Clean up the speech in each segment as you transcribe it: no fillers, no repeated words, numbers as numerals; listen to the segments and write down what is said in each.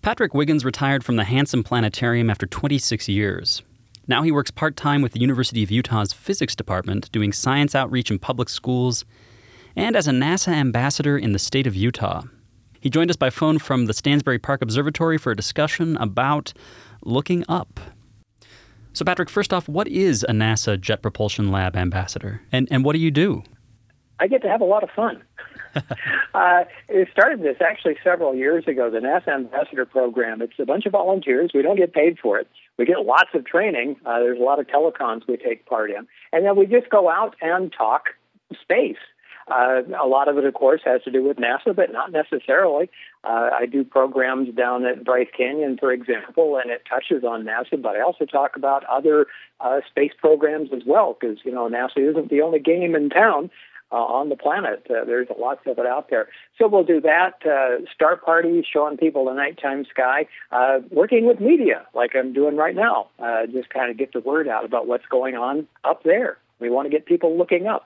Patrick Wiggins retired from the Hansen Planetarium after 26 years. Now he works part-time with the University of Utah's physics department, doing science outreach in public schools, and as a NASA ambassador in the state of Utah. He joined us by phone from the Stansbury Park Observatory for a discussion about looking up. So Patrick, first off, what is a NASA Jet Propulsion Lab ambassador? And what do you do? I get to have a lot of fun. It started this actually several years ago, the NASA Ambassador Program. It's a bunch of volunteers. We don't get paid for it. We get lots of training. There's a lot of telecons we take part in. And then we just go out and talk space. A lot of it, of course, has to do with NASA, but not necessarily. I do programs down at Bryce Canyon, for example, and it touches on NASA, but I also talk about other space programs as well, because, NASA isn't the only game in town. On the planet. There's lots of it out there. So we'll do that, star parties, showing people the nighttime sky, working with media like I'm doing right now, just kind of get the word out about what's going on up there. We want to get people looking up.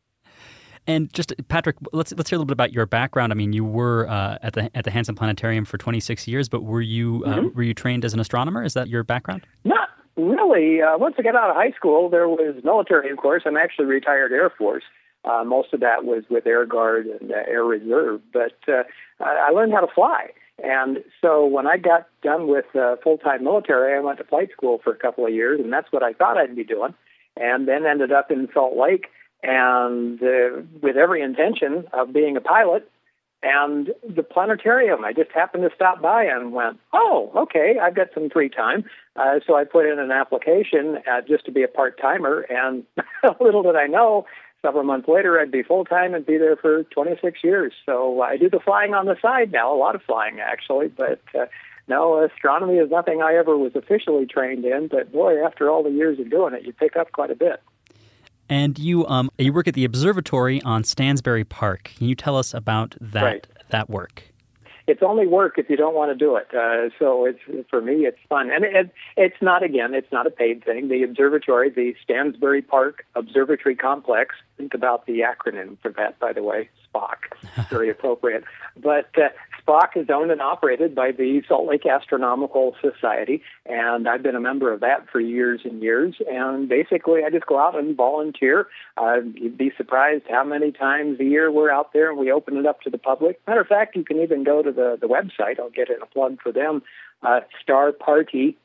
And just, Patrick, let's hear a little bit about your background. I mean, you were at the Hansen Planetarium for 26 years, but were you trained as an astronomer? Is that your background? Not really. Once I got out of high school, there was military, of course. I'm actually retired Air Force. Most of that was with Air Guard and Air Reserve, but I learned how to fly. And so when I got done with full-time military, I went to flight school for a couple of years, and that's what I thought I'd be doing, and then ended up in Salt Lake and with every intention of being a pilot. And the planetarium, I just happened to stop by and went, oh, okay, I've got some free time. So I put in an application just to be a part-timer, and little did I know, several months later, I'd be full-time and be there for 26 years. So I do the flying on the side now, a lot of flying, actually. But no, astronomy is nothing I ever was officially trained in. But, boy, after all the years of doing it, you pick up quite a bit. And you work at the observatory on Stansbury Park. Can you tell us about that work? It's only work if you don't want to do it. So for me, it's fun. And it's not a paid thing. The observatory, the Stansbury Park Observatory Complex, think about the acronym for that, by the way, SPOC, very appropriate. But SPOC is owned and operated by the Salt Lake Astronomical Society, and I've been a member of that for years and years. And basically, I just go out and volunteer. You'd be surprised how many times a year we're out there and we open it up to the public. Matter of fact, you can even go to the website. I'll get in a plug for them, starparty.us.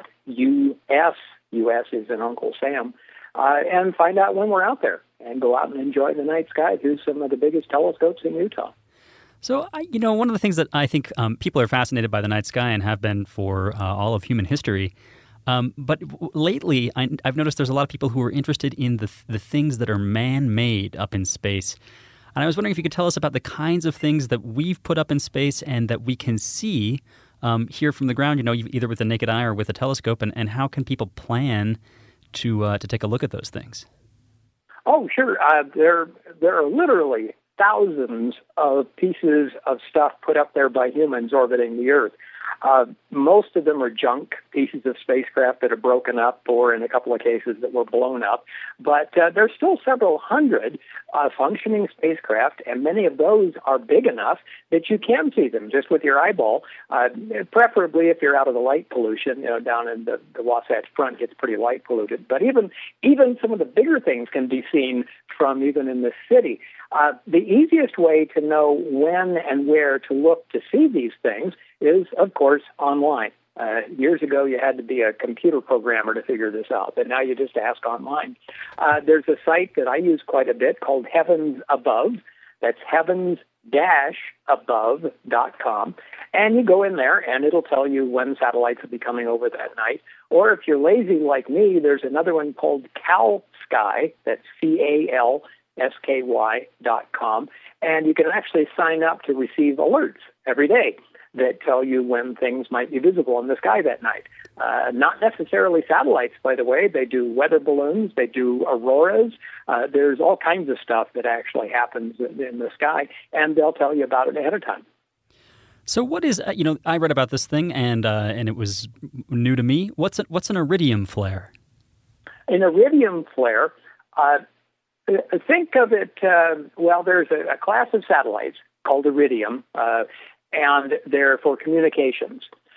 US is in Uncle Sam. And find out when we're out there and go out and enjoy the night sky through some of the biggest telescopes in Utah. So, one of the things that I think people are fascinated by the night sky and have been for all of human history. But lately, I've noticed there's a lot of people who are interested in the things that are man-made up in space. And I was wondering if you could tell us about the kinds of things that we've put up in space and that we can see here from the ground, either with the naked eye or with a telescope, and how can people plan to take a look at those things? Oh, sure. There are literally thousands of pieces of stuff put up there by humans orbiting the Earth. Most of them are junk pieces of spacecraft that are broken up, or in a couple of cases that were blown up. But there's still several hundred functioning spacecraft, and many of those are big enough that you can see them just with your eyeball, preferably if you're out of the light pollution. Down in the Wasatch Front gets pretty light polluted. But even some of the bigger things can be seen from even in the city. The easiest way to know when and where to look to see these things is, of course, online. Years ago, you had to be a computer programmer to figure this out, but now you just ask online. There's a site that I use quite a bit called Heavens Above. That's heavens-above.com. And you go in there, and it'll tell you when satellites will be coming over that night. Or if you're lazy like me, there's another one called CalSky. That's CalSky.com. And you can actually sign up to receive alerts every day that tell you when things might be visible in the sky that night. Not necessarily satellites, by the way. They do weather balloons. They do auroras. There's all kinds of stuff that actually happens in the sky, and they'll tell you about it ahead of time. So what is, I read about this thing, and it was new to me. What's an iridium flare? An iridium flare, think of it, there's a class of satellites called iridium, and they're for communications.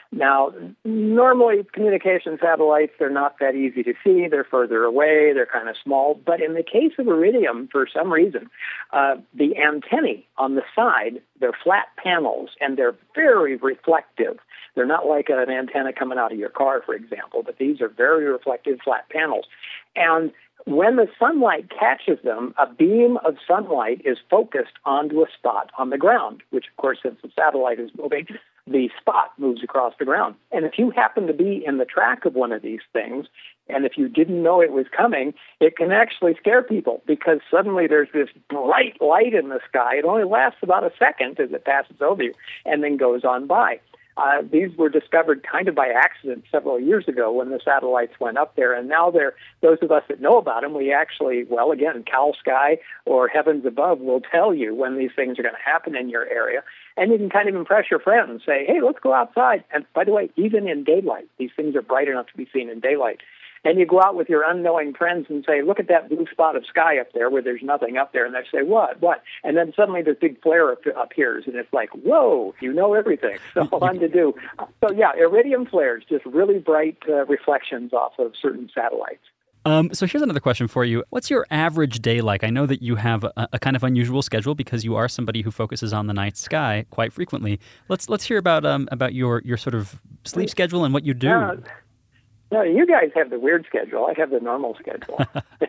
Now, normally communication satellites, they're not that easy to see. They're further away. They're kind of small. But in the case of Iridium, for some reason, the antennae on the side, they're flat panels, and they're very reflective. They're not like an antenna coming out of your car, for example, but these are very reflective flat panels. And when the sunlight catches them, a beam of sunlight is focused onto a spot on the ground, which, of course, since the satellite is moving, the spot moves across the ground. And if you happen to be in the track of one of these things, and if you didn't know it was coming, it can actually scare people because suddenly there's this bright light in the sky. It only lasts about a second as it passes over you and then goes on by. These were discovered kind of by accident several years ago when the satellites went up there, and now those of us that know about them, we actually, well, again, Cal Sky or Heavens Above will tell you when these things are going to happen in your area, and you can kind of impress your friends, say, hey, let's go outside. And by the way, even in daylight, these things are bright enough to be seen in daylight. And you go out with your unknowing friends and say, look at that blue spot of sky up there where there's nothing up there. And they say, what? And then suddenly this big flare appears, and it's like, whoa, you know everything. So fun to do. So, yeah, Iridium flares, just really bright reflections off of certain satellites. So here's another question for you. What's your average day like? I know that you have a kind of unusual schedule because you are somebody who focuses on the night sky quite frequently. Let's hear about your sort of sleep schedule and what you do. No, you guys have the weird schedule. I have the normal schedule.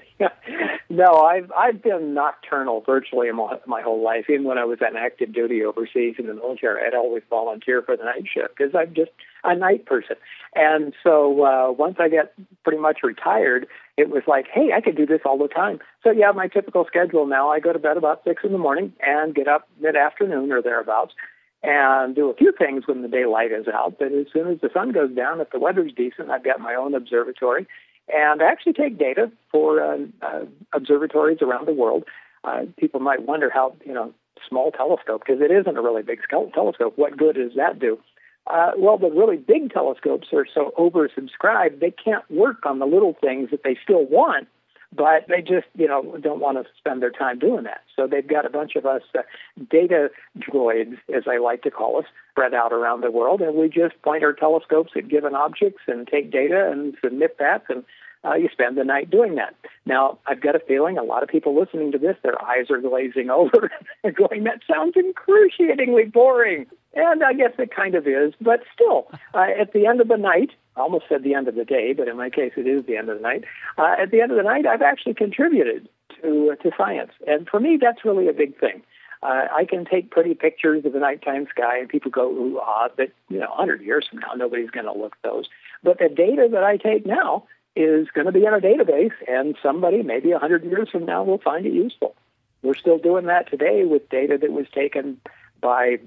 No, I've been nocturnal virtually my whole life. Even when I was on active duty overseas in the military, I'd always volunteer for the night shift because I'm just a night person. And so once I got pretty much retired, it was like, hey, I could do this all the time. So yeah, my typical schedule now, I go to bed about 6 a.m. and get up mid-afternoon or thereabouts, and do a few things when the daylight is out. But as soon as the sun goes down, if the weather's decent, I've got my own observatory. And I actually take data for observatories around the world. People might wonder how, small telescope, because it isn't a really big telescope. What good does that do? Well, the really big telescopes are so oversubscribed, they can't work on the little things that they still want, but they just, don't want to spend their time doing that. So they've got a bunch of us data droids, as I like to call us, spread out around the world, and we just point our telescopes at given objects and take data and submit that, and you spend the night doing that. Now, I've got a feeling a lot of people listening to this, their eyes are glazing over and going, that sounds excruciatingly boring. And I guess it kind of is, but still, at the end of the night, I almost said the end of the day, but in my case, it is the end of the night. At the end of the night, I've actually contributed to science. And for me, that's really a big thing. I can take pretty pictures of the nighttime sky, and people go, ooh, but 100 years from now, nobody's going to look at those. But the data that I take now is going to be in a database, and somebody, maybe 100 years from now, will find it useful. We're still doing that today with data that was taken by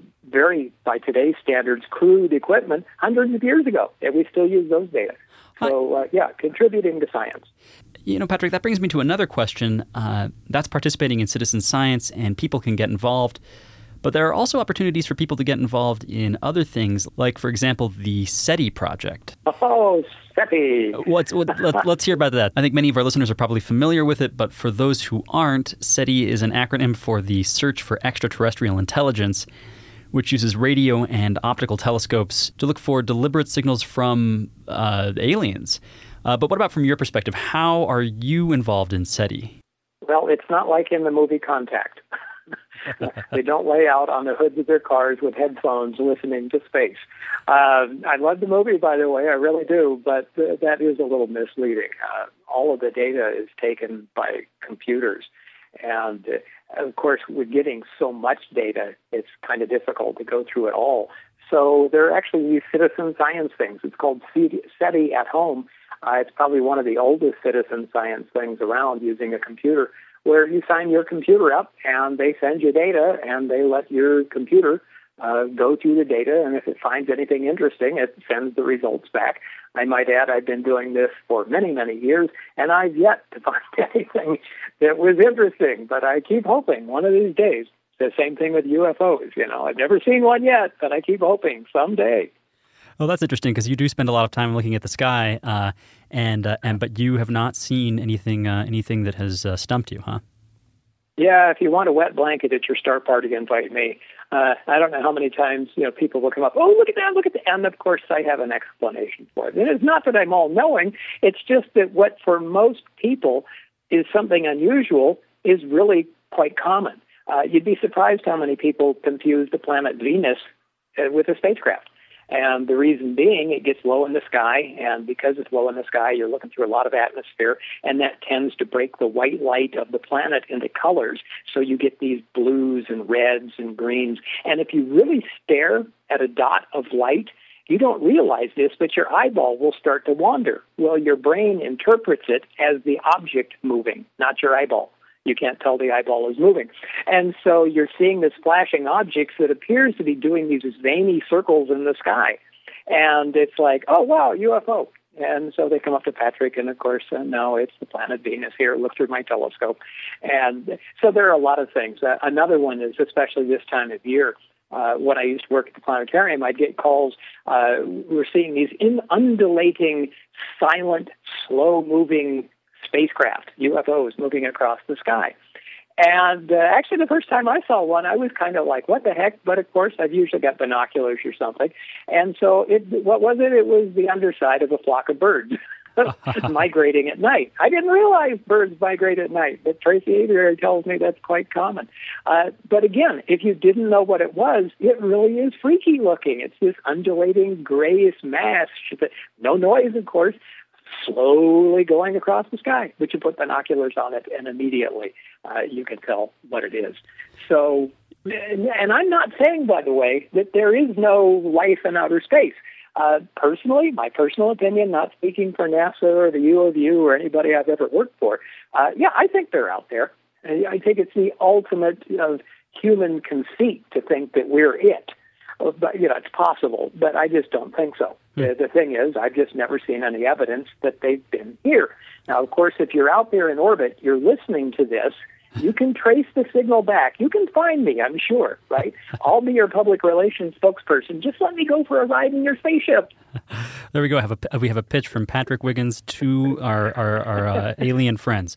today's standards, crude equipment hundreds of years ago, and we still use those data. So, contributing to science. Patrick, that brings me to another question. That's participating in citizen science, and people can get involved. But there are also opportunities for people to get involved in other things, like, for example, the SETI project. Oh, SETI! Let's hear about that. I think many of our listeners are probably familiar with it, but for those who aren't, SETI is an acronym for the Search for Extraterrestrial Intelligence, which uses radio and optical telescopes to look for deliberate signals from aliens. But what about from your perspective? How are you involved in SETI? Well, it's not like in the movie Contact. They don't lay out on the hoods of their cars with headphones listening to space. I love the movie, by the way, I really do, but that is a little misleading. All of the data is taken by computers. And, of course, with getting so much data, it's kind of difficult to go through it all. So there are actually these citizen science things. It's called SETI at Home. It's probably one of the oldest citizen science things around using a computer, where you sign your computer up and they send you data and they let your computer go through the data, and if it finds anything interesting, it sends the results back. I might add, I've been doing this for many, many years, and I've yet to find anything that was interesting, but I keep hoping one of these days. The same thing with UFOs, I've never seen one yet, but I keep hoping someday. Well, that's interesting because you do spend a lot of time looking at the sky, but you have not seen anything that has stumped you, huh? Yeah, if you want a wet blanket at your start party, invite me. I don't know how many times, people will come up, oh, look at that, look at that. And of course, I have an explanation for it. And it's not that I'm all knowing. It's just that what for most people is something unusual is really quite common. You'd be surprised how many people confuse the planet Venus with a spacecraft. And the reason being, it gets low in the sky, and because it's low in the sky, you're looking through a lot of atmosphere, and that tends to break the white light of the planet into colors, so you get these blues and reds and greens. And if you really stare at a dot of light, you don't realize this, but your eyeball will start to wander. Well, your brain interprets it as the object moving, not your eyeball. You can't tell the eyeball is moving. And so you're seeing this flashing objects that appears to be doing these veiny circles in the sky. And it's like, oh, wow, UFO. And so they come up to Patrick, and of course, no, it's the planet Venus here. Look through my telescope. And so there are a lot of things. Another one is, especially this time of year, when I used to work at the planetarium, I'd get calls. We're seeing these undulating, silent, slow-moving spacecraft, UFOs, moving across the sky. And actually, the first time I saw one, I was kind of like, what the heck? But of course, I've usually got binoculars or something. And so what was it? It was the underside of a flock of birds migrating at night. I didn't realize birds migrate at night, but Tracy Aviary tells me that's quite common. But again, if you didn't know what it was, it really is freaky looking. It's this undulating grayish mass, no noise, of course, slowly going across the sky, but you put binoculars on it, and immediately you can tell what it is. So, and I'm not saying, by the way, that there is no life in outer space. Personally, my personal opinion, not speaking for NASA or the U of U or anybody I've ever worked for, I think they're out there. I think it's the ultimate human conceit to think that we're it. But, it's possible, but I just don't think so. The thing is, I've just never seen any evidence that they've been here. Now, of course, if you're out there in orbit, you're listening to this, you can trace the signal back. You can find me, I'm sure, right? I'll be your public relations spokesperson. Just let me go for a ride in your spaceship. There we go. We have a pitch from Patrick Wiggins to our alien friends.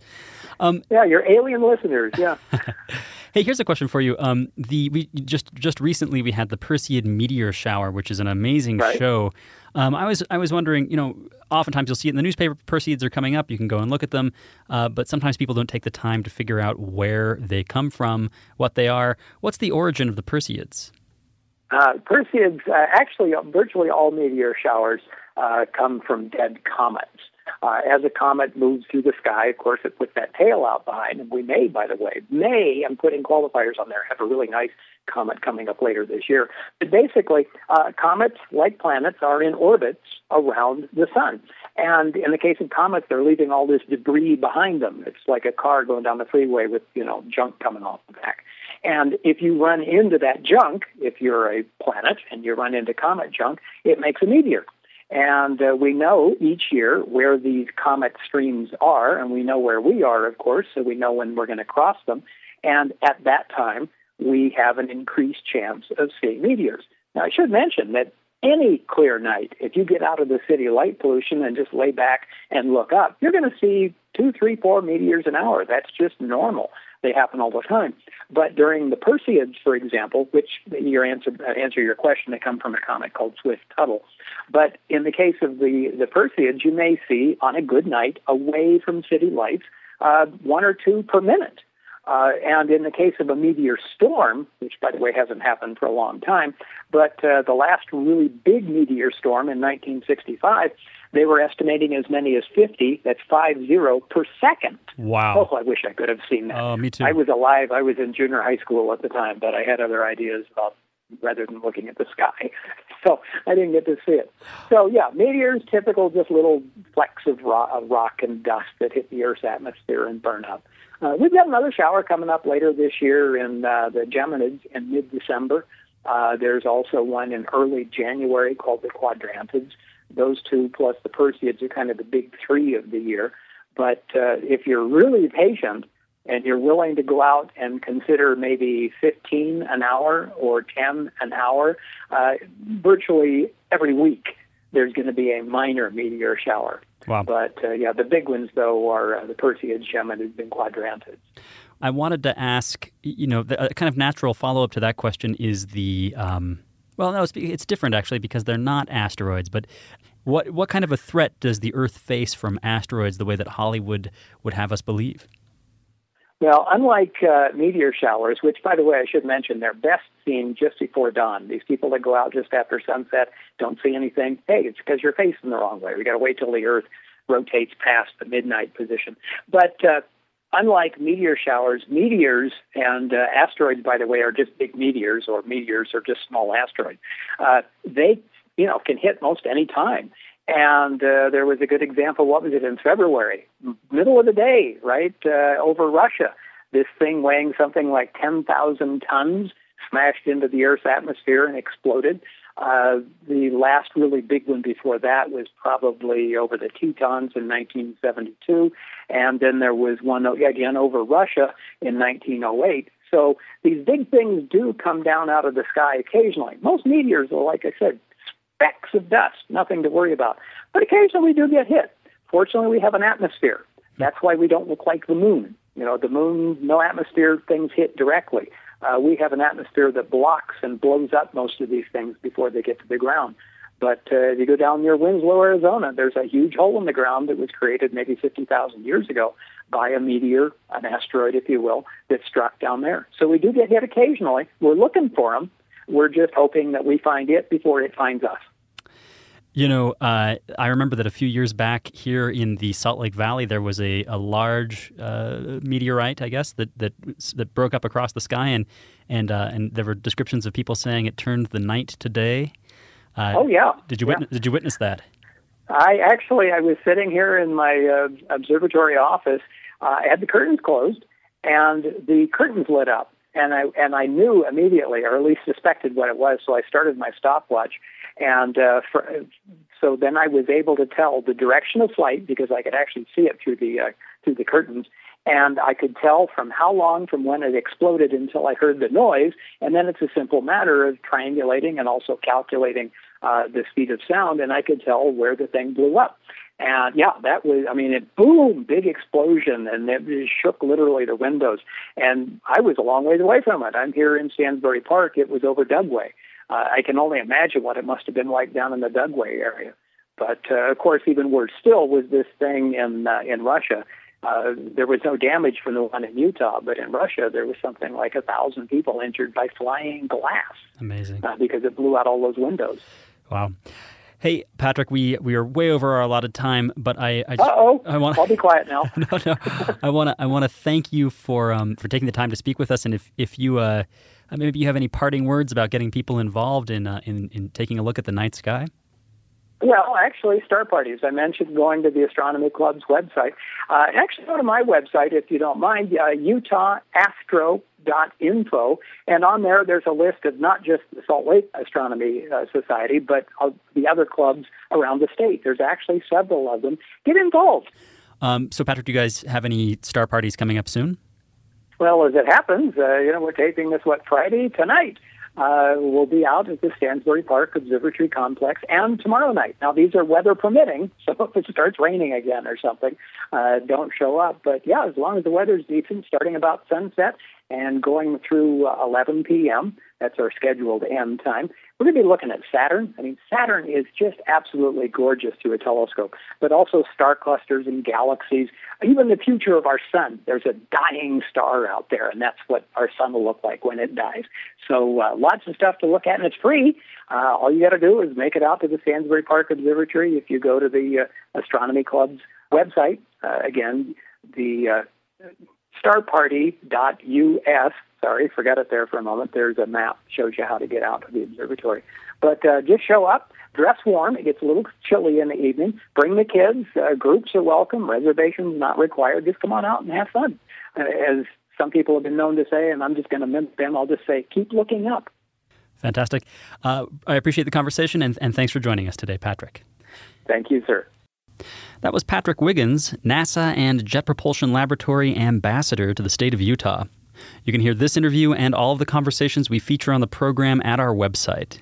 Your alien listeners, yeah. Hey, here's a question for you. We just recently we had the Perseid meteor shower, which is an amazing show. I was wondering, oftentimes you'll see it in the newspaper. Perseids are coming up. You can go and look at them, but sometimes people don't take the time to figure out where they come from, what they are. What's the origin of the Perseids? Perseids, actually, virtually all meteor showers come from dead comets. As a comet moves through the sky, of course, it puts that tail out behind. And we may, by the way, I'm putting qualifiers on there, have a really nice comet coming up later this year. But basically, comets, like planets, are in orbits around the sun. And in the case of comets, they're leaving all this debris behind them. It's like a car going down the freeway with, junk coming off the back. And if you run into that junk, if you're a planet and you run into comet junk, it makes a meteor. And we know each year where these comet streams are, and we know where we are, of course, so we know when we're going to cross them. And at that time, we have an increased chance of seeing meteors. Now, I should mention that any clear night, if you get out of the city light pollution and just lay back and look up, you're going to see 2, 3, 4 meteors an hour. That's just normal. They happen all the time. But during the Perseids, for example, which answer your question, they come from a comet called Swift-Tuttle. But in the case of the Perseids, you may see on a good night, away from city lights, 1 or 2 per minute. And in the case of a meteor storm, which, by the way, hasn't happened for a long time, but the last really big meteor storm in 1965, they were estimating as many as 50, that's 50 per second. Wow. Oh, I wish I could have seen that. Oh, me too. I was alive. I was in junior high school at the time, but I had other ideas about rather than looking at the sky. So I didn't get to see it. So, yeah, meteors, typical just little flecks of rock and dust that hit the Earth's atmosphere and burn up. We've got another shower coming up later this year in the Geminids in mid-December. There's also one in early January called the Quadrantids. Those two plus the Perseids are kind of the big 3 of the year. But if you're really patient and you're willing to go out and consider maybe 15 an hour or 10 an hour, virtually every week there's going to be a minor meteor shower. Wow. But, the big ones, though, are the Perseids, Geminids, and Quadrantids. I wanted to ask, a kind of natural follow-up to that question is it's different actually because they're not asteroids, but what kind of a threat does the Earth face from asteroids the way that Hollywood would have us believe? Well, unlike meteor showers, which, by the way, I should mention, they're best seen just before dawn. These people that go out just after sunset don't see anything. Hey, it's because you're facing the wrong way. We got to wait till the Earth rotates past the midnight position. But unlike meteor showers, meteors and asteroids, by the way, are just big meteors, or meteors are just small asteroids. They, can hit most any time. And there was a good example, what was it, in February, middle of the day, right, over Russia. This thing weighing something like 10,000 tons smashed into the Earth's atmosphere and exploded. The last really big one before that was probably over the Tetons in 1972. And then there was one again over Russia in 1908. So these big things do come down out of the sky occasionally. Most meteors are, like I said, specks of dust, nothing to worry about. But occasionally we do get hit. Fortunately, we have an atmosphere. That's why we don't look like the moon. The moon, no atmosphere, things hit directly. We have an atmosphere that blocks and blows up most of these things before they get to the ground. But if you go down near Winslow, Arizona, there's a huge hole in the ground that was created maybe 50,000 years ago by a meteor, an asteroid, if you will, that struck down there. So we do get hit occasionally. We're looking for them. We're just hoping that we find it before it finds us. I remember that a few years back here in the Salt Lake Valley, there was a large meteorite, I guess, that broke up across the sky, and there were descriptions of people saying it turned the night to day. Oh yeah. Did you witness that? I was sitting here in my observatory office. I had the curtains closed, and the curtains lit up. And I knew immediately, or at least suspected what it was, so I started my stopwatch. And so then I was able to tell the direction of flight because I could actually see it through the curtains. And I could tell from how long from when it exploded until I heard the noise. And then it's a simple matter of triangulating and also calculating the speed of sound. And I could tell where the thing blew up. And yeah, that was, it boom, big explosion, and it shook literally the windows. And I was a long ways away from it. I'm here in Stansbury Park. It was over Dugway. I can only imagine what it must have been like down in the Dugway area. But of course, even worse still was this thing in Russia. There was no damage from the one in Utah, but in Russia there was something like 1,000 people injured by flying glass. Amazing. Because it blew out all those windows. Wow. Hey, Patrick, we are way over our allotted time, but I'll be quiet now. No. I want to thank you for taking the time to speak with us, and if you maybe you have any parting words about getting people involved in taking a look at the night sky. Well, actually, star parties. I mentioned going to the Astronomy Club's website. Actually, go to my website, if you don't mind, utahastro.info, and on there's a list of not just the Salt Lake Astronomy Society, but the other clubs around the state. There's actually several of them. Get involved. So, Patrick, do you guys have any star parties coming up soon? Well, as it happens, we're taping this, Friday? Tonight. We'll be out at the Stansbury Park Observatory Complex, and tomorrow night. Now, these are weather permitting, so if it starts raining again or something, don't show up. But yeah, as long as the weather's decent, starting about sunset and going through 11 p.m., that's our scheduled end time, we're going to be looking at Saturn. Saturn is just absolutely gorgeous through a telescope, but also star clusters and galaxies, even the future of our sun. There's a dying star out there, and that's what our sun will look like when it dies. So lots of stuff to look at, and it's free. All you got to do is make it out to the Stansbury Park Observatory. If you go to the Astronomy Club's website, again, the starparty.us. Sorry, forgot it there for a moment. There's a map, shows you how to get out to the observatory. But just show up, dress warm. It gets a little chilly in the evening. Bring the kids. Groups are welcome. Reservations not required. Just come on out and have fun. As some people have been known to say, and I'm just going to mimic them, I'll just say, keep looking up. Fantastic. I appreciate the conversation, and thanks for joining us today, Patrick. Thank you, sir. That was Patrick Wiggins, NASA and Jet Propulsion Laboratory Ambassador to the state of Utah. You can hear this interview and all of the conversations we feature on the program at our website,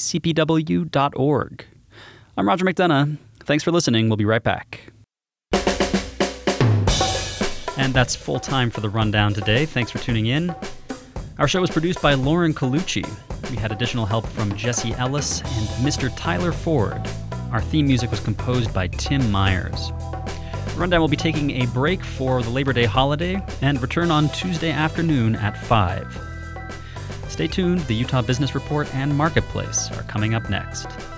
kcpw.org. I'm Roger McDonough. Thanks for listening. We'll be right back. And that's full time for the Rundown today. Thanks for tuning in. Our show was produced by Lauren Colucci. We had additional help from Jesse Ellis and Mr. Tyler Ford. Our theme music was composed by Tim Myers. The Rundown will be taking a break for the Labor Day holiday and return on Tuesday afternoon at 5. Stay tuned. The Utah Business Report and Marketplace are coming up next.